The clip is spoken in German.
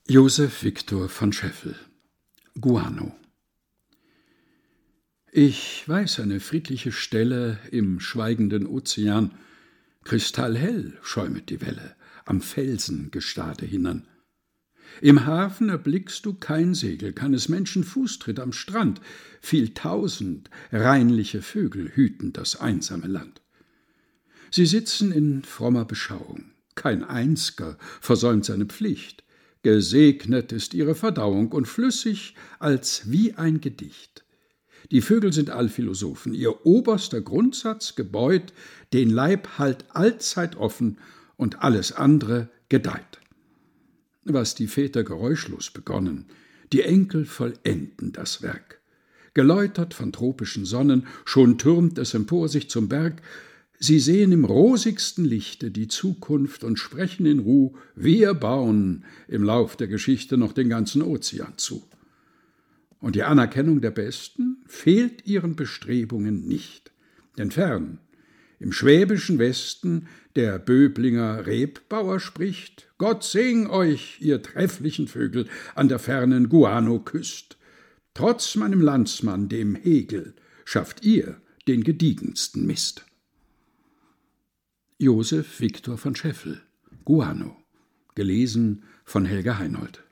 Joseph Victor von Scheffel. Guano. Ich weiß eine friedliche Stelle im schweigenden Ozean, kristallhell schäumet die Welle am Felsengestade hinan. Im Hafen erblickst du kein Segel, keines Menschen Fußtritt am Strand, viel tausend reinliche Vögel hüten das einsame Land. Sie sitzen in frommer Beschauung, kein einziger versäumt seine Pflicht, gesegnet ist ihre Verdauung und flüssig als wie ein Gedicht. Die Vögel sind all Philosophen, ihr oberster Grundsatz gebeut, den Leib halt allzeit offen und alles andere gedeiht. Was die Väter geräuschlos begonnen, die Enkel vollenden das Werk. Geläutert von tropischen Sonnen, schon türmt es empor sich zum Berg. Sie sehen im rosigsten Lichte die Zukunft und sprechen in Ruh, wir bauen im Lauf der Geschichte noch den ganzen Ozean zu. Und die Anerkennung der Besten fehlt ihren Bestrebungen nicht. Denn fern, im schwäbischen Westen, der Böblinger Rebbauer spricht, Gott sing euch, ihr trefflichen Vögel, an der fernen Guano-Küst. Trotz meinem Landsmann, dem Hegel, schafft ihr den gediegensten Mist. Joseph Victor von Scheffel, Guano, gelesen von Helga Heinold.